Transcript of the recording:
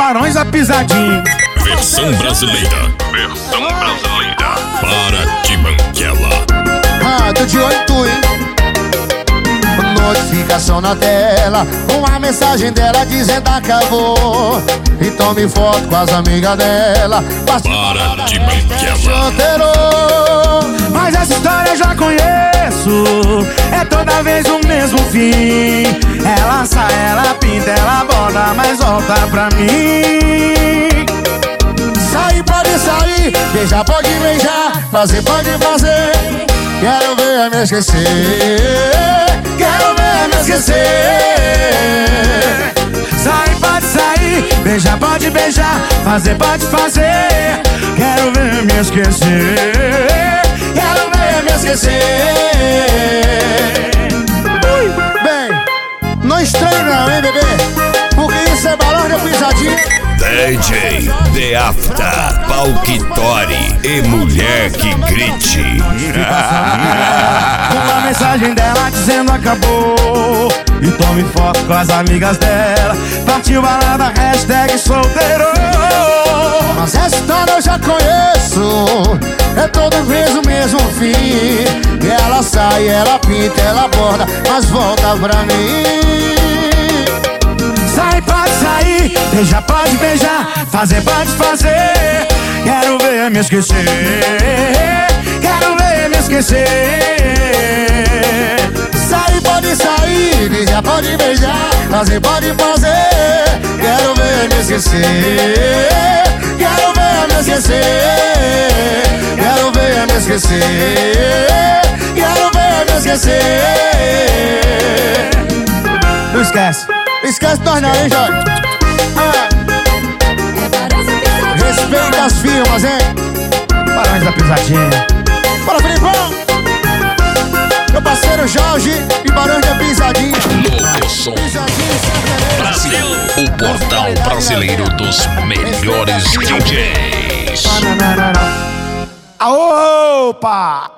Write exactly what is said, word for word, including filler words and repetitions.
Barões da Pisadinha. Versão brasileira. Versão brasileira. Para de banguela. Ah, tô de olho em tu, hein? Notificação na tela, uma mensagem dela dizendo acabou. E tome foto com as amigas dela. Para de banguela. Mas essa história eu já conheço. É toda vez o mesmo fim. Ela sai, ela pinta, ela borda, mas volta pra mim. Sair pode sair, beijar pode beijar, fazer pode fazer. Quero ver me esquecer. Quero ver me esquecer. Sair pode sair, beijar pode beijar, fazer pode fazer. Quero ver me esquecer. Quero ver me esquecer. Ui. Bem, não estranho não, hein, bebê? Porque isso é Barões da Pisadinha. D J The Afta, Palquitori e mulher que grite. Uma mensagem dela dizendo acabou. E tome foto com as amigas dela. Partiu balada, hashtag solteiro. Mas essa história eu já conheço. É toda vez o mesmo fim. E ela sai, ela pinta, ela borda, mas volta pra mim. Sai, pode sair, beijar pode beijar, fazer pode fazer. Quero ver me esquecer. Quero ver me esquecer. Sair pode sair, beijar pode beijar, fazer pode fazer. Quero ver me esquecer. Quero ver me esquecer. Quero ver me esquecer. Quero ver me esquecer. Não esquece. Esquece nós não, hein, Jorge? Ah. Respeita as firmas, hein? Barões da Pisadinha. Bora, Filipão! Meu parceiro Jorge e Barões da Pisadinha. Louco som. Brasil, o portal brasileiro dos melhores D Js. Opa!